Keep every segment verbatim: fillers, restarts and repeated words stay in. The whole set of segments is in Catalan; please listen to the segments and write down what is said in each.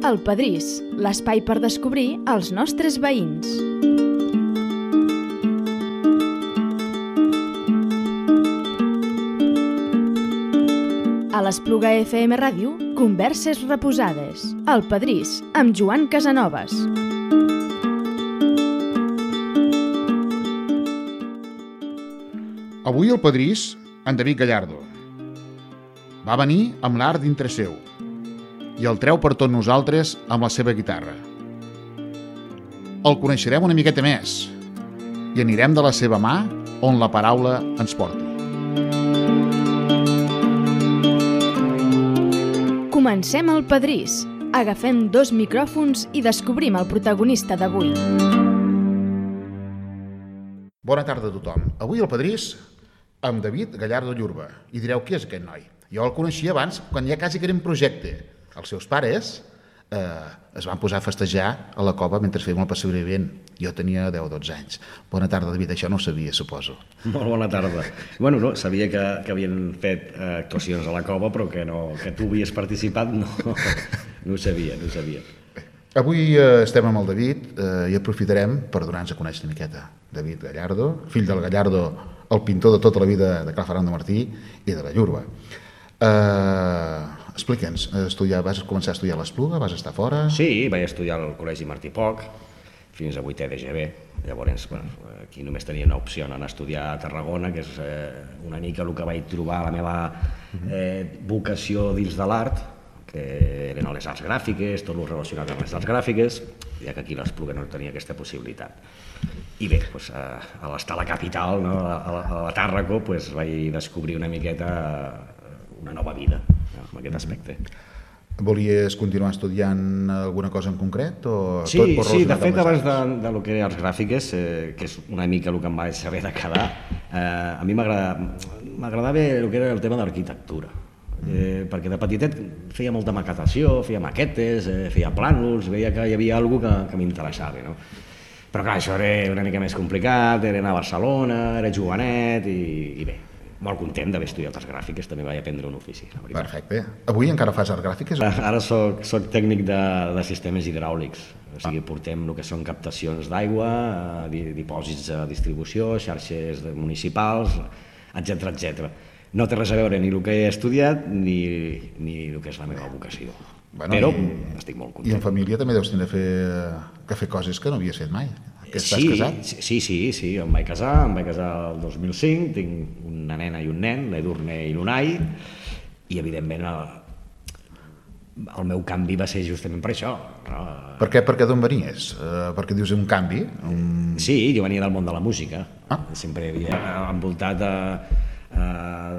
El Pedrís, l'espai per descobrir els nostres veïns. A l'Espluga F M Ràdio, converses reposades. El Pedrís, amb Joan Casanovas. Avui el Pedrís, en David Gallardo. Va venir amb l'art dintre seu i el treu per tots nosaltres amb la seva guitarra. El coneixerem una miqueta més i anirem de la seva mà on la paraula ens porti. Comencem el Pedrís. Agafem dos micròfons i descobrim el protagonista d'avui. Bona tarda a tothom. Avui el Pedrís amb David Gallardo Llurba. I direu, qui és aquest noi? Jo el coneixia abans, quan ja quasi que era en projecte. Els seus pares eh, es van posar a festejar a la cova mentre fèiem el passabrivent. Jo tenia deu o dotze anys. Bona tarda, David. Això no ho sabia, suposo. Molt bona tarda. Bueno, no, sabia que, que havien fet eh, actuacions a la cova, però que, no, que tu havies participat, no, no ho sabia, no ho sabia. Avui eh, estem amb el David eh, i aprofitarem per donar-nos a conèixer una miqueta. David Gallardo, fill del Gallardo, el pintor de tota la vida de Cal Ferran de Martí i de la Llurba. Eh, Explica'ns, estudiar, vas començar a estudiar a l'Espluga, vas estar fora? Sí, vaig estudiar al Col·legi Martí Poch, fins a vuitè de G B. Llavors, bueno, aquí només tenia una opció, anar a estudiar a Tarragona, que és eh, una mica el que vaig trobar la meva eh, vocació dins de l'art, que eren les arts gràfiques, tot el relacionat amb les arts gràfiques, ja que aquí l'Espluga no tenia aquesta possibilitat. I bé, doncs, a l'estar a la capital, no, a, la, a la Tàrraco, doncs, vaig descobrir una miqueta una nova vida, no, en aquest aspecte. Volies continuar estudiant alguna cosa en concret? O sí, tot sí, de fet, abans de, de lo que era arts gràfiques, eh, que és una mica el que em vaig saber de quedar, eh, a mi m'agradava el que era el tema d'arquitectura. Eh, perquè de petitet feia molta maquetació, feia maquetes, eh, feia plànols, veia que hi havia alguna que, que m'interessava, no? Però clar, això era una mica més complicat, era anar a Barcelona, era jovenet i, i bé, molt content d'haver estudiat arts gràfiques, també vaig aprendre un ofici, la veritat. Perfecte. Avui encara fas arts gràfiques? Ara soc, soc tècnic de, de sistemes hidràulics, o sigui, portem el que són captacions d'aigua, dipòsits de distribució, xarxes municipals, etcètera, etcètera. No té res a veure ni el que he estudiat ni, ni el que és la meva vocació. Bueno, però i, estic molt content. I en família també deus tenir de fer, que fer coses que no havies fet mai. Que estàs sí, casat? Sí, sí, sí, em vaig casar, em vaig casar el dos mil cinc, tinc una nena i un nen, l'Edurne i l'Unai, i evidentment el, el meu canvi va ser justament per això. No? Per què, per què d'on venies? Uh, perquè dius un canvi? Un... Sí, jo venia del món de la música, ah. sempre havia envoltat a, a,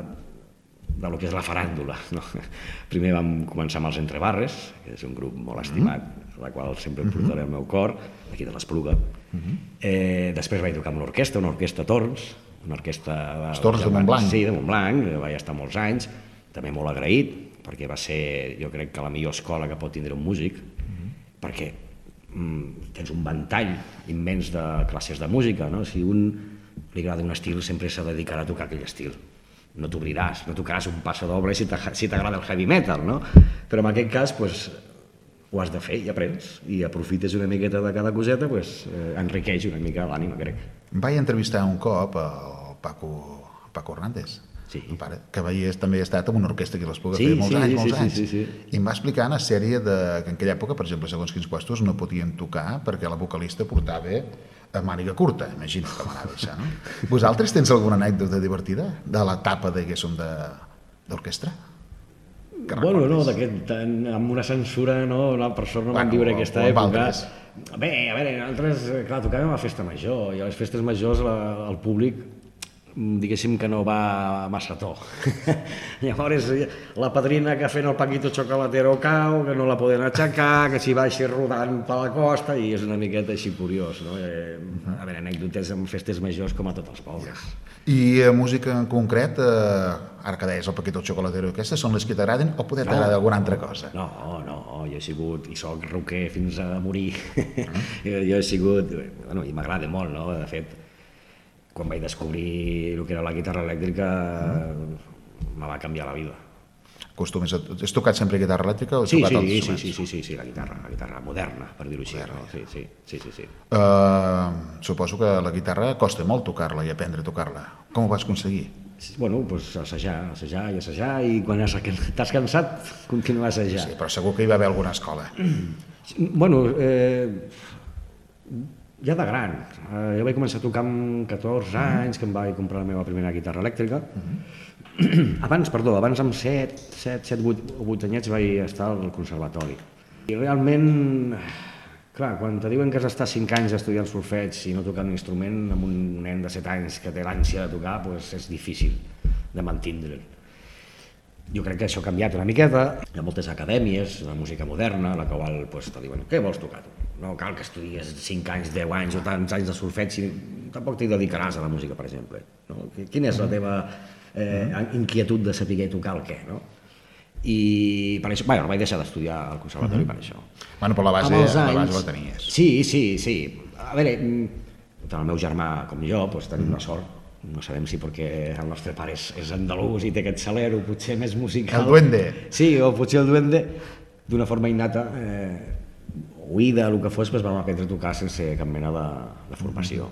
de lo que és la faràndula. No? Primer vam començar amb els Entrebarres, que és un grup molt estimat, mm. la qual sempre em portaré al meu cor, aquí de l'Espluga. Mm-hmm. eh, després vaig tocar amb l'orquestra, una orquestra Torns, una orquestra... Els Torns de Montblanc. Sí, de Montblanc, vaig estar molts anys, també molt agraït, perquè va ser, jo crec que la millor escola que pot tindre un músic, mm-hmm. perquè mm, tens un ventall immens de classes de música, no? Si un li agrada un estil, sempre s'ha de dedicar a tocar aquell estil. No t'obriràs, no tocaràs un passo doble si t'agrada el heavy metal, no? Però en aquest cas, doncs, ho has de fer i aprens, i aprofites una miqueta de cada coseta, doncs, eh, enriqueix una mica l'ànima, crec. Vaig entrevistar un cop el Paco, Paco Hernández, sí. el pare, que vaig, també ha estat en una orquestra aquí a l'Espluga, sí, feia molts sí, anys, sí, molts sí, anys, sí, sí, sí. i em va explicar una sèrie de, que en aquella època, per exemple, segons quins puestos no podien tocar perquè la vocalista portava a màniga curta, imagina't com anava això, no? Vosaltres tens alguna anècdota divertida de l'etapa, diguéssim, d'orquestra? Bueno, no, d'aquest, amb una censura, no, no per sort no bueno, vam viure aquesta època. Altres. Bé, a veure, nosaltres, clar, tocàvem a la festa major, i a les festes majors la, el públic, diguéssim que no va massa to. Llavors, la padrina que fent el Paquito Chocolatero cau, que no la poden aixecar, que s'hi baixa rodant per la costa, i és una miqueta així curiós, no? Eh, a veure, anècdotes amb festes majors com a tots els pobles. I eh, música en concret, eh, ara que deies el Paquito Chocolatero, aquestes són les que t'agraden o poder t'agrada no, alguna altra cosa? No, no, jo he sigut, i soc rocker fins a morir, uh-huh. jo he sigut, bueno, i m'agrada molt, no? De fet, quan vaig descobrir el que era la guitarra elèctrica, uh-huh. me va canviar la vida. acostumes a... Has tocat sempre guitarra elèctrica o has Sí, tocat sí, altres sí, instruments? sí, sí, sí, sí, la guitarra, la guitarra moderna, per dir-ho així. No? Sí, sí, sí, sí, sí. Uh, suposo que la guitarra costa molt tocar-la i aprendre a tocar-la. Com ho vas aconseguir? Sí, bueno, doncs assajar, assajar i assajar, i quan has- t'has cansat, continuar a assajar. Sí, però segur que hi va haver alguna escola. Bueno, eh, ja de gran. Eh, jo vaig començar a tocar amb catorze anys, que em vaig comprar la meva primera guitarra elèctrica. Abans, perdó, abans amb set, set, set, vuit o vuit anyets vaig estar al conservatori. I realment, clar, quan te diuen que has d'estar cinc anys estudiant solfeig i no tocant un instrument, amb un nen de set anys que té l'ànsia de tocar, doncs és difícil de mantindre'l. Jo crec que això ha canviat una miqueta. Hi ha moltes acadèmies de música moderna, a la qual pues, te diuen què vols tocar tu? No cal que estudies cinc anys, deu anys o tants anys de solfeig, si tampoc t'hi dedicaràs a la música, per exemple. No? Quina és la teva eh, inquietud de saber tocar el què? No? I per això, bueno, vaig deixar d'estudiar al conservatori per això. Bueno, però la base, Amb els la base anys- la tenies. Sí, sí, sí. A veure, tant el meu germà com jo doncs, tenim la sort, no sabem si perquè el nostre pare és, és andalús i té aquest salero potser més musical. El duende. Sí, o potser el duende, d'una forma innata, eh, oïda, el que fos, doncs vam aprendre a tocar sense cap mena de, de formació.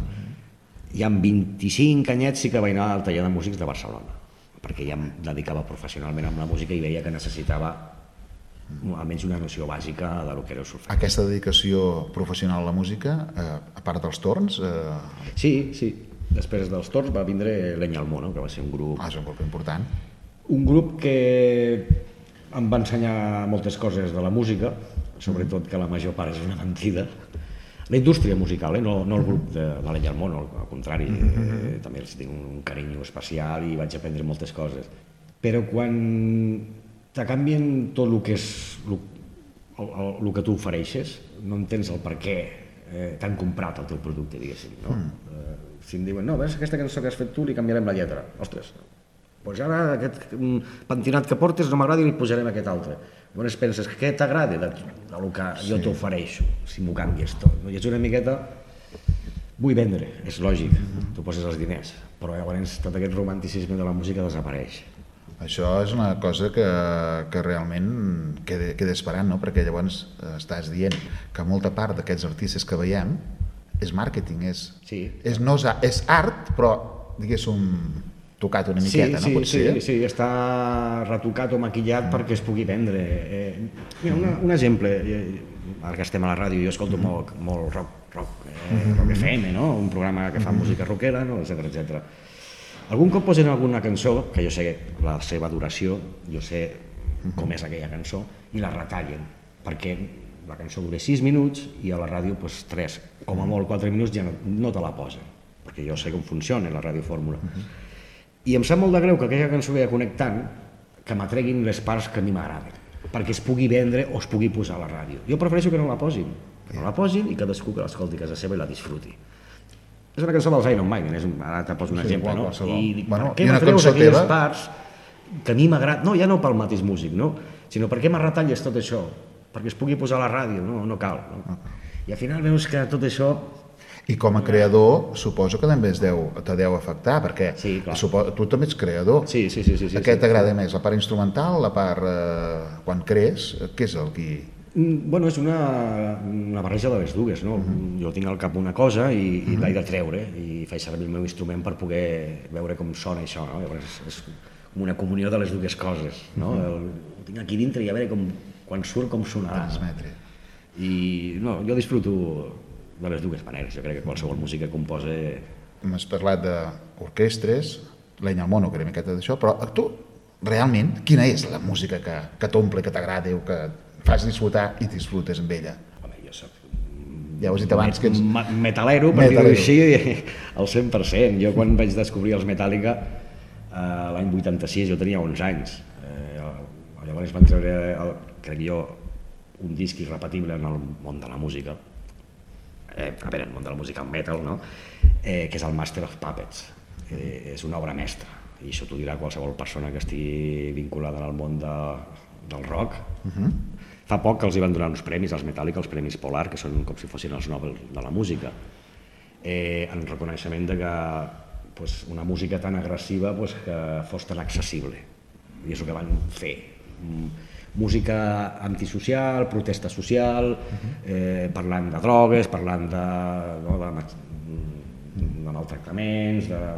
I amb vint-i-cinc anyets sí que vaig anar al taller de músics de Barcelona, perquè ja em dedicava professionalment amb la música i veia que necessitava almenys una noció bàsica de lo que era el solfeig. Aquesta dedicació professional a la música, eh, a part dels torns, eh, Sí, sí. Després dels torns va vindre Leña al Mono, que va ser un grup... ah, és un grup important. Un grup que em va ensenyar moltes coses de la música, sobretot que la major part és una mentida. La indústria musical, eh? no, no el grup de, de Leña al Mono, al contrari, eh, també els tinc un carinyo especial i vaig aprendre moltes coses. Però quan te canvien tot el que és el, el, el, el que tu ofereixes, no entens el per què eh, t'han comprat el teu producte, diguéssim. No? Mm. Eh, si em diuen, no, veus, aquesta cançó que has fet tu li canviarem la lletra. Ostres, doncs ara aquest mm, pentinat que portes no m'agrada i li posarem aquest altre. Llavors penses, què t'agrada de, de lo que sí. jo t'ofereixo, si m'ho canvies tot? No? I és una miqueta... Vull vendre, és lògic, mm-hmm. tu poses els diners, però llavors tot aquest romanticisme de la música desapareix. Això és una cosa que, que realment queda, queda esperant, no? Perquè llavors eh, estàs dient que molta part d'aquests artistes que veiem és màrqueting, és, Sí. és, no és, és art, però diguéssim tocat una miqueta, sí, no? Pot sí, ser? sí, sí, està retocat o maquillat mm. perquè es pugui vendre. Eh, mira, una, un exemple, eh, ara que estem a la ràdio, jo escolto mm. molt, molt rock, rock, eh, mm. rock F M, no? Un programa que fa mm. música rockera, no? etcètera, etcètera. Algun cop posen alguna cançó, que jo sé la seva duració, jo sé com és aquella cançó, i la retallen, perquè la cançó dura sis minuts i a la ràdio pues, tres, com a molt quatre minuts ja no, no te la posen, perquè jo sé com funciona la radiofórmula. I em sap molt de greu que aquella cançó vaya connectant, que m'atreguin les parts que a mi m'agraden, perquè es pugui vendre o es pugui posar a la ràdio. Jo prefereixo que no la posin, que no la posin i cadascú que l'escolti a casa seva i la disfruti. És una cançó dels Iron Maiden, és un, ara te poso un Sí, exemple, igual, no? qualsevol. I dic, Bueno, per què i una m'atreus cançó aquelles teva? parts que a mi m'agrada, no, ja no pel mateix músic, no? Sinó per què m'arretalles tot això? Perquè es pugui posar a la ràdio, no, no cal. No? I al final veus que tot això... I com a creador, suposo que també es deu, te deu afectar, perquè Sí, clar. suposo, tu també ets creador. Sí, sí, sí. sí, sí A què sí, t'agrada sí. més, la part instrumental, la part... Eh, quan crees, què és el que... Mm, Bueno, és una, una barreja de les dues, no? Uh-huh. Jo tinc al cap una cosa i, i uh-huh. l'he de treure i faig servir el meu instrument per poder veure com sona això, no? Llavors és, és com una comunió de les dues coses, no? Uh-huh. el, ho tinc aquí dintre i a veure com, quan surt com sonarà. Transmetre. I no, jo disfruto de les dues maneres, jo crec que qualsevol música que composa... M'has parlat d'orquestres, Leña al Mono, que era una miqueta d'això, però tu, realment, quina és la música que, que t'omple, que t'agrada o que fas disfrutar i disfrutes amb ella? Home, jo soc... Ja ho has dit abans que ets... Metalero, per dir-ho Metalero. així, al cent per cent. Jo quan vaig descobrir els Metallica, eh, l'any vuitanta-sis, jo tenia onze anys. Eh, llavors van treure, el, crec jo, un disc irrepetible en el món de la música, eh, a veure, en el món de la música, el metal, no? eh, que és el Master of Puppets. Eh, és una obra mestra, i això t'ho dirà qualsevol persona que estigui vinculada al món de, del rock. Uh-huh. Fa poc que els hi van donar uns premis als Metallica, els Premis Polar, que són com si fossin els Nobel de la música, eh, en reconeixement de que pues, una música tan agressiva pues, que fos tan accessible. I és el que van fer. música antisocial, protesta social, eh, parlant de drogues, parlant de, no, de, de maltractaments, de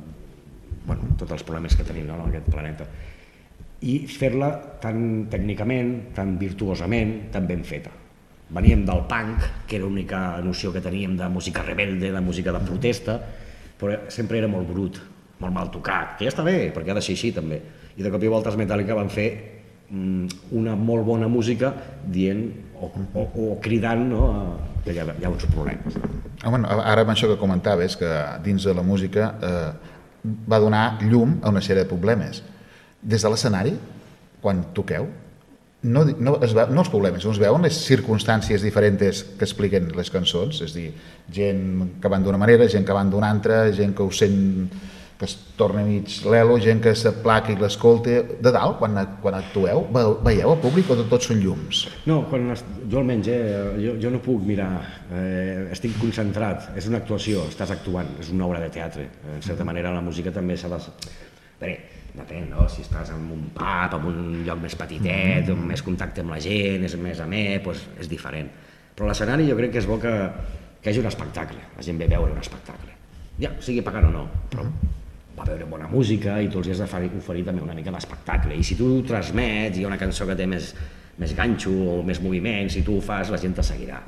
bueno, tots els problemes que tenim, no, en aquest planeta. I fer-la tan tècnicament, tan virtuosament, tan ben feta. Veníem del punk, que era l'única noció que teníem de música rebelde, de música de protesta, però sempre era molt brut, molt mal tocat, que ja està bé, perquè ha de ser així també. I de cop i volta els Metallica van fer una molt bona música dient o, o, o cridant, no, que hi ha, hi ha uns problemes. Home, ara amb això que comentaves, que dins de la música eh, va donar llum a una sèrie de problemes. Des de l'escenari, quan toqueu, no, no, es veu, no els problemes, no es veuen les circumstàncies diferents que expliquen les cançons, és a dir, gent que van d'una manera, gent que van d'una altra, gent que ho sent, que es torna mig l'elo, gent que s'aplaca i l'escolta. De dalt, quan, quan actueu, veieu el públic o tots són llums? No, quan es, jo almenys, eh, jo, jo no puc mirar, eh, estic concentrat, és una actuació, estàs actuant, és una obra de teatre, en certa manera la música també s'ha de... Bé, depèn, no? Si estàs en un pub, en un lloc més petitet, amb més contacte amb la gent, és més amè, doncs és diferent. Però l'escenari jo crec que és bo que, que hi hagi un espectacle, la gent ve a veure un espectacle. Ja, sigui pagant o no, però va veure bona música i tu els has d'oferir oferir també una mica d'espectacle. I si tu transmets, hi ha una cançó que té més, més ganxo o més moviment, si tu ho fas, la gent te seguirà.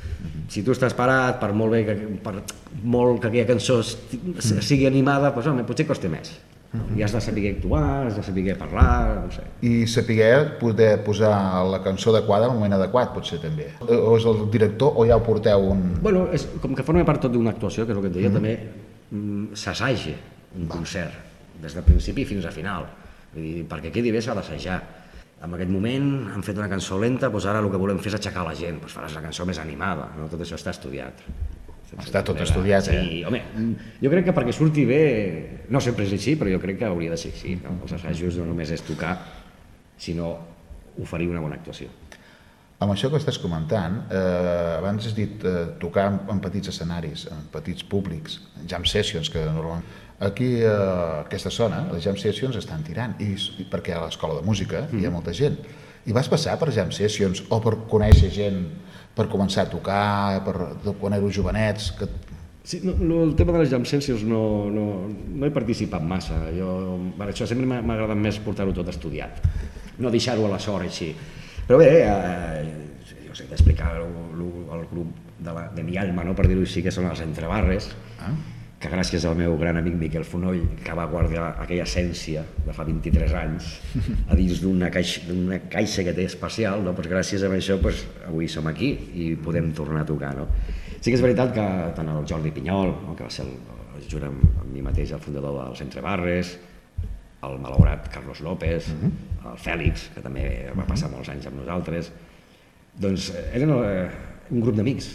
Si tu estàs parat, per molt bé que, per molt que aquella cançó sigui animada, doncs home, potser costa més. I has de saber actuar, has de saber parlar, no sé. I saber poder posar la cançó adequada en el moment adequat, potser també. O és el director o ja ho porteu un... Bueno, és, com que forma part tot d'una actuació, que és el que et deia, mm. també mm, s'assaja un Va. concert, des del principi fins a final. Vull dir, perquè quedi bé s'ha d'assajar. En aquest moment han fet una cançó lenta, doncs ara el que volem fer és aixecar la gent, doncs faràs la cançó més animada, no? Tot això està estudiat. Està tot estudiat, eh? Sí, home, jo crec que perquè surti bé, no sempre és així, però jo crec que hauria de ser així, no? Els assajos no només és tocar, sinó oferir una bona actuació. Amb això que estàs comentant, eh, abans has dit eh, tocar en, en petits escenaris, en petits públics, jam sessions, que normalment... Aquí, a eh, aquesta zona, les jam sessions estan tirant, i, i perquè a l'escola de música mm. hi ha molta gent. I vas passar per jam sessions o per conèixer gent per començar a tocar, per, quan éreu jovenets... Que... Sí, no, no, el tema de les jam sessions no, no, no he participat massa. Jo, per això sempre m'ha agradat més portar-ho tot estudiat, no deixar-ho a la sort així. Però bé, eh, jo sé d'explicar el, el grup de, la, de mi alma, no, per dir-ho així, que són els Entrebarres, ah. que gràcies al meu gran amic Miquel Fonoll, que va guardar aquella essència de fa vint-i-tres anys a dins d'una caixa, d'una caixa que té especial, no? Pues gràcies a això pues, avui som aquí i podem tornar a tocar. No? Sí que és veritat que tant el Jordi Pinyol, no? que va ser, el, junt amb, amb mi mateix, el fundador dels Entrebarres, el malaurat Carlos López, uh-huh. el Fèlix, que també va passar molts anys amb nosaltres, doncs eren un grup d'amics.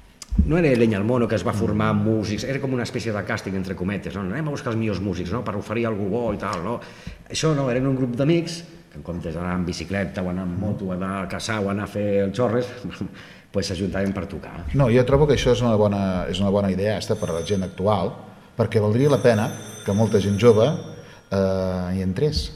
No era l'Enya al Mono que es va formar amb músics, era com una espècie de càsting entre cometes, no? Anem a buscar els millors músics, no? Per oferir algú bo i tal, no? Això no, eren un grup d'amics que en comptes d'anar amb bicicleta o anar amb moto, o anar a caçar o anar a fer el xorres, pues s'ajuntaven per tocar. No, jo trobo que això és una bona, és una bona idea esta per a la gent actual, perquè valdria la pena que molta gent jove eh, hi entrés.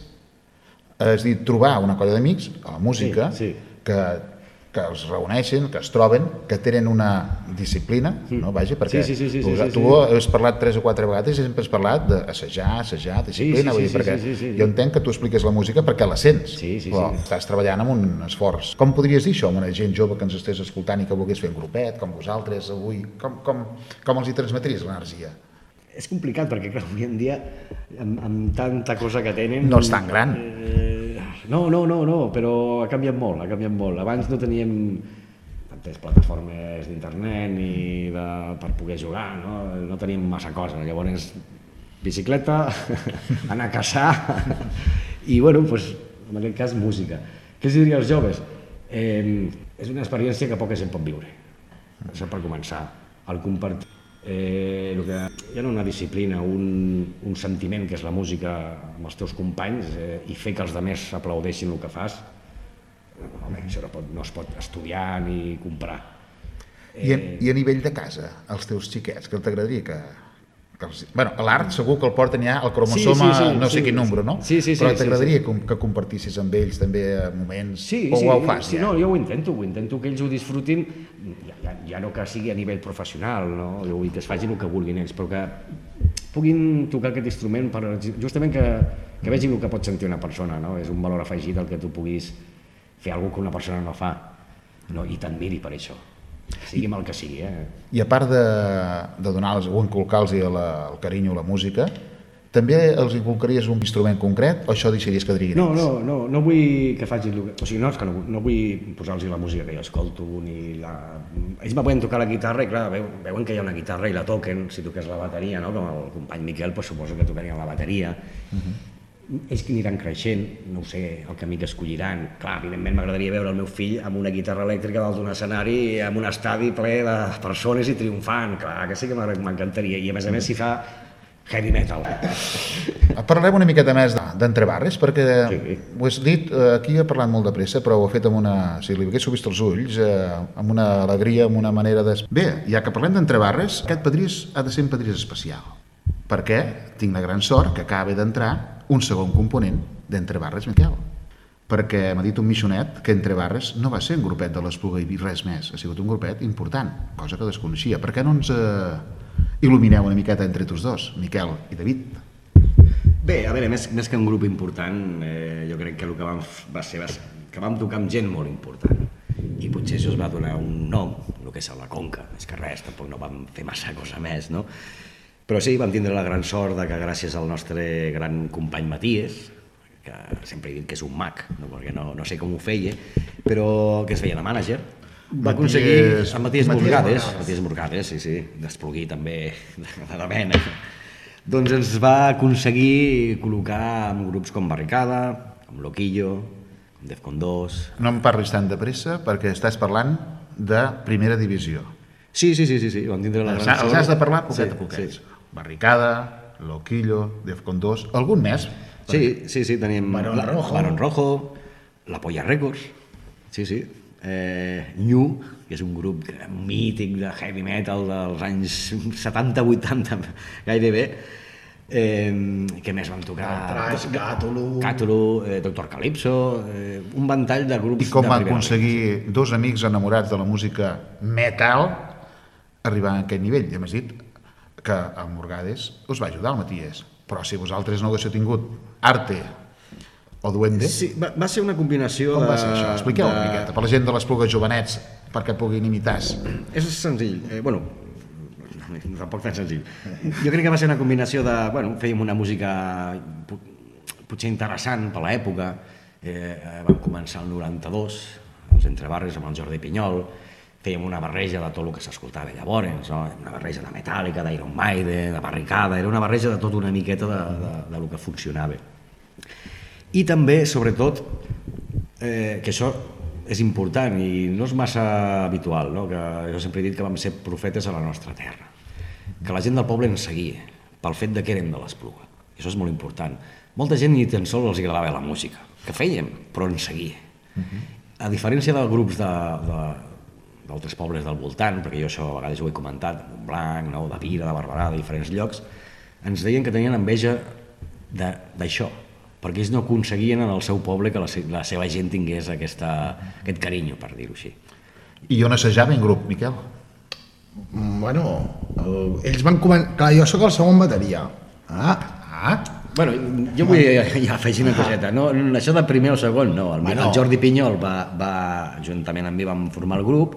És a dir, trobar una colla d'amics a la música sí, sí. que que els reuneixen, que es troben, que tenen una disciplina, no? Vaja, perquè sí, sí, sí, sí, tu, sí, sí, tu has parlat tres o quatre vegades i sempre has parlat d'assajar, assajar, disciplina, sí, sí, vull dir, sí, perquè sí, sí, sí. jo entenc que tu expliques la música perquè la sents, sí, sí, però sí. estàs treballant amb un esforç. Com podries dir això a una gent jove que ens estés escoltant i que volgués fer un grupet, com vosaltres avui, com, com, com els hi transmetries l'energia? És complicat perquè, clar, avui en dia, amb, amb tanta cosa que tenen... No és tan gran. Eh, no, no, no, no, però ha canviat molt, ha canviat molt. Abans no teníem tantes plataformes d'internet ni de, per poder jugar, no? No teníem massa coses. Llavors, bicicleta, anar a caçar i, bueno, doncs, en aquest cas, música. Què els diria als joves? Eh, és una experiència que poca gent pot viure. Això per començar. El compartir Eh, el que hi ha una disciplina, un, un sentiment que és la música amb els teus companys eh, i fer que els altres aplaudeixin el que fas, home, això no, pot, no es pot estudiar ni comprar. Eh... I, a, I a nivell de casa, els teus xiquets, que t'agradaria que, Bueno, l'art segur que el porten ja al cromosoma, sí, sí, sí, no sé sí, quin número, no? Sí, sí, sí. Però sí, t'agradaria sí, sí. que compartissis amb ells també moments, Sí, o sí, ho fas sí, ja? no, jo ho intento, ho intento que ells ho disfrutin, ja, ja, ja no que sigui a nivell professional, no? Jo vull que es facin el que vulguin ells, però que puguin tocar aquest instrument per, justament que, que vegin el que pot sentir una persona, no? És un valor afegit el que tu puguis fer alguna que una persona no fa, no? I t'admiri per això. Sigui el que sigui, eh? I a part de, de donar-los o inculcar-los el, el carinyo a la música, també els inculcaries un instrument concret o això deixaries que diriguin No, ells? no, no, no vull que facin... O sigui, no, és que no, no vull posar-los la música que jo escolto ni la... Ells me poden tocar la guitarra i clar, veuen que hi ha una guitarra i la toquen, si toques la bateria, no? Com el company Miquel, pues, suposo que tocarien la bateria. Uh-huh. Ells que aniran creixent, no ho sé, el camí que escolliran. Clar, evidentment m'agradaria veure el meu fill amb una guitarra elèctrica dalt d'un escenari, amb un estadi ple de persones i triomfant. Clar, que sí que m'encantaria. I a més a més s'hi fa heavy metal. Parlem una miqueta més d'Entrebarres, perquè Sí. ho has dit, aquí he parlat molt de pressa, però ho he fet amb una... Si li haguéssiu vist els ulls, eh, amb una alegria, amb una manera de... Bé, ja que parlem d'Entrebarres, aquest padrís ha de ser un padrís especial, perquè tinc la gran sort que acaba d'entrar un segon component d'Entrebarres, Miquel. Perquè m'ha dit un missionet que Entrebarres no va ser un grupet de l'Espluga i res més, ha sigut un grupet important, cosa que desconeixia. Per què no ens eh, il·lumineu una miqueta entre tots dos, Miquel i David? Bé, a veure, més, més que un grup important, eh, jo crec que el que vam, va ser va ser que vam tocar amb gent molt important. I potser això es va donar un nom, el que és a la Conca, més que res, tampoc no vam fer massa cosa més, no? Però sí, vam tindre la gran sort de que gràcies al nostre gran company Matías, que sempre he dit que és un mag, no? Perquè no, no sé com ho feia, però que es feia de mànager, va aconseguir... El Matías Morgades, Matías Morgades, sí, sí, d'Espluguí també, de la mena. Doncs ens va aconseguir col·locar en grups com Barricada, com Loquillo, com Defcon dos... No em parlis tan de pressa perquè estàs parlant de primera divisió. Sí, sí, sí, sí, sí. Vam tindre la gran sort. Els has de parlar poquet sí, a poquet. Sí. Barricada, Loquillo, Defcon dos, algun més? Sí, sí, sí, tenim... Barón la, Rojo. Barón Rojo, La Polla Records, sí, sí. Eh, New, que és un grup mític de heavy metal dels anys setanta vuitanta, gairebé. Eh, què més vam tocar? Trash, Càtolo... Càtolo, eh, Doctor Calypso, eh, un ventall de grups... I com de van primera aconseguir dos amics enamorats de la música metal arribar a aquest nivell? Ja m'has dit que el Morgades us va ajudar, el Matías, però si vosaltres no haguéssiu tingut arte o duende... Sí, va, va ser una combinació Com de... va ser això? Expliqueu de... una miqueta, per la gent de l'Espluga jovenets, perquè puguin imitar. És senzill, eh, bueno, tampoc tan senzill. Jo crec que va ser una combinació de... Bueno, fèiem una música potser interessant per l'època, eh, vam començar el noranta-dos, els Entrebarres amb el Jordi Pinyol, fèiem una barreja de tot el que s'escoltava llavors, no? Una barreja de Metallica, d'Iron Maiden, de Barricada, era una barreja de tot una miqueta de, de, de lo que funcionava. I també, sobretot, eh, que això és important i no és massa habitual, no? Que jo sempre he dit que vam ser profetes a la nostra terra, que la gent del poble ens seguia pel fet de que érem de l'Espluga. I això és molt important. Molta gent ni tan sols els agradava la música, que fèiem, però ens seguia. A diferència dels grups de, de, d'altres pobles del voltant, perquè jo això a vegades ho he comentat, de Montblanc, no? De Pira, de Barberà, de diferents llocs, ens deien que tenien enveja d'això, perquè ells no aconseguien en el seu poble que la, la seva gent tingués aquesta, aquest carinyo, per dir-ho així. I on assajava en grup, Miquel? Bueno, el, ells van començar... Clar, jo sóc el segon bateria. Ah, ah. Bueno, jo vull ja afegir una coseta. No, això de primer o segon, no. El, bueno. el Jordi Pinyol va, va, juntament amb mi, vam formar el grup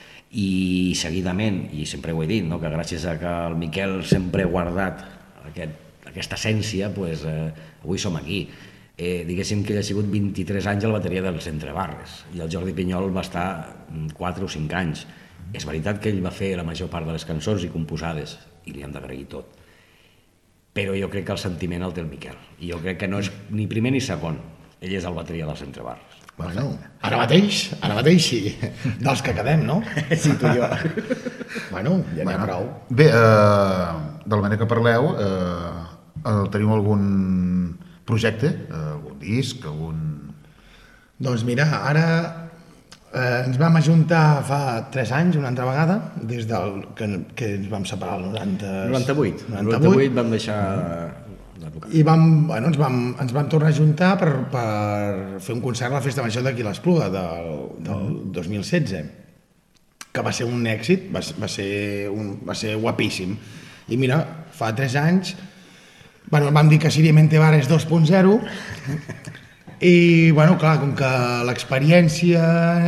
i seguidament, i sempre ho he dit, no, que gràcies a que el Miquel sempre ha guardat aquest, aquesta essència, pues, eh, avui som aquí. Eh, diguéssim que ell ha sigut vint-i-tres anys a la bateria dels Entrebarres i el Jordi Pinyol va estar quatre o cinc anys. És veritat que ell va fer la major part de les cançons i composades i li hem d'agrair tot. Però jo crec que el sentiment el té el Miquel. I jo crec que no és ni primer ni segon. Ell és el bateria dels Entrebarres. Bueno, ara mateix, ara mateix sí. Dels que quedem, no? Sí, tu i jo. Bueno, ja n'hi ha prou. Bé, eh, de la manera que parleu, eh, teniu algun projecte, eh, algun disc, algun... Doncs mira, ara Eh, ens vam ajuntar fa tres anys, una altra vegada, des del que, que ens vam separar el noranta... noranta-vuit. noranta-vuit vam deixar de tocar. I vam, bueno, ens, vam, ens vam tornar a ajuntar per, per fer un concert a la Festa Major d'aquí l'Espluga del, del dos mil setze, que va ser un èxit, va, va, ser un, va ser guapíssim. I mira, fa tres anys, bueno, vam dir que Síria Mentebares dos punt zero, i, bueno, clar, com que l'experiència...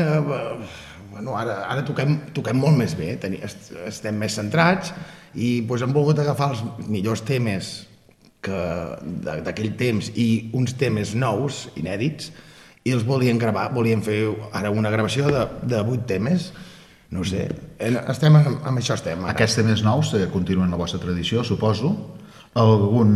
Bueno, ara, ara toquem, toquem molt més bé, teni, estem més centrats i doncs, hem volgut agafar els millors temes d'aquell temps i uns temes nous, inèdits, i els volíem gravar, volíem fer ara una gravació de, de vuit temes. No sé, estem amb, amb això estem. Ara. Aquests temes nous eh, continuen la vostra tradició, suposo. Algun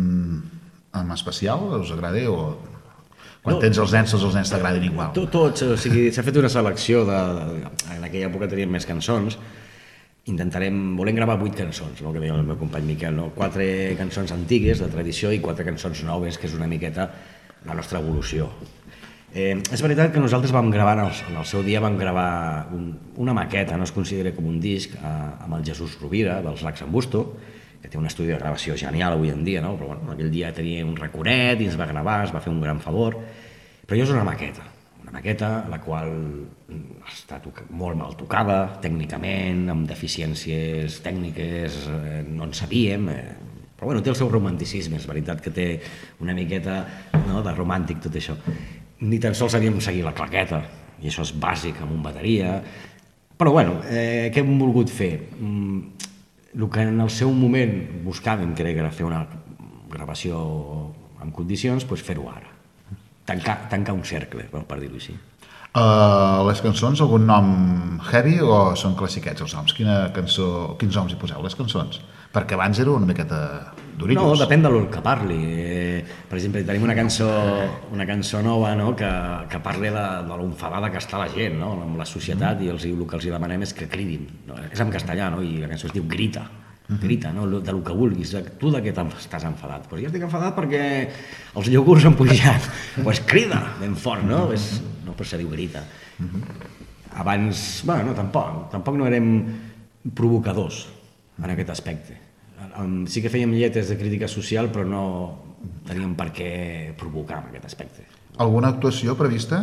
en especial us agrada o... Quan no, tens els nens, tots els nens t'agradin igual. Tots, o sigui, s'ha fet una selecció de, de... En aquella època teníem més cançons. Intentarem... Volem gravar vuit cançons, no? Que deia el meu company Miquel, no? Quatre cançons antigues, de tradició, i quatre cançons noves, que és una miqueta la nostra evolució. Eh, és veritat que nosaltres vam gravar, en el, en el seu dia vam gravar un, una maqueta, no es considera com un disc, eh, amb el Jesús Rovira, dels Lacs en Busto, que té un estudi de gravació genial avui en dia, no? Però bueno, aquell dia tenia un raconet i ens va gravar, es va fer un gran favor, però jo és una maqueta, una maqueta la qual està molt mal tocada, tècnicament, amb deficiències tècniques, eh, no en sabíem, eh, però bueno, té el seu romanticisme, és veritat que té una miqueta, no, de romàntic tot això. Ni tan sols sabíem seguir la claqueta, i això és bàsic amb un bateria, però bueno, eh, què hem volgut fer? Mm, el que en el seu moment buscàvem, que era fer una gravació en condicions, doncs fer-ho ara. Tancar, tancar un cercle, per dir-ho així. Uh, les cançons, algun nom heavy o són classiquets els noms? Quina cançó, quins noms hi poseu, les cançons? Perquè abans era una miqueta durillos. No, depèn de l'on que parli. Eh, per exemple, tenim una cançó, una cançó nova, no?, que, que parla de, de l'enfadada que està la gent, no?, amb la societat, mm. i els, el que els demanem és que cridin. No? És en castellà, no?, i la cançó es diu Grita. Mm-hmm. Grita, no?, de lo que vulguis. Tu de què estàs enfadat? Pues jo estic enfadat perquè els iogurts han pujat. Pues crida ben fort, no? Mm-hmm. És, no, però se diu Grita. Mm-hmm. Abans, bueno, no, tampoc. Tampoc no érem provocadors en aquest aspecte. Sí que fèiem lletres de crítica social, però no teníem per què provocar en aquest aspecte. Alguna actuació prevista?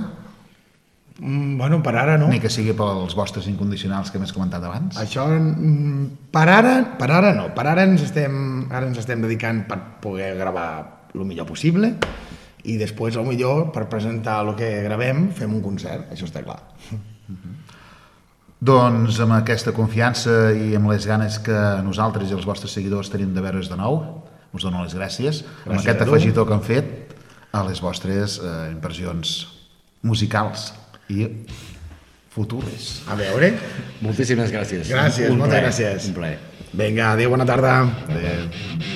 Mm, bueno, per ara no. Ni que sigui pels vostres incondicionals que m'has comentat abans? Això, per ara, per ara no. Per ara ens estem, ara ens estem dedicant per poder gravar el millor possible i després, el millor, per presentar el que gravem, fem un concert, això està clar. Mm-hmm. Doncs amb aquesta confiança i amb les ganes que nosaltres i els vostres seguidors tenim de veure's de nou, us dono les gràcies, gràcies amb aquest afegitó que han fet a les vostres eh, inversions musicals i futures. A veure. Moltíssimes gràcies. Gràcies, un moltes plaer, gràcies. Un plaer. Vinga, adéu, bona tarda. Adéu.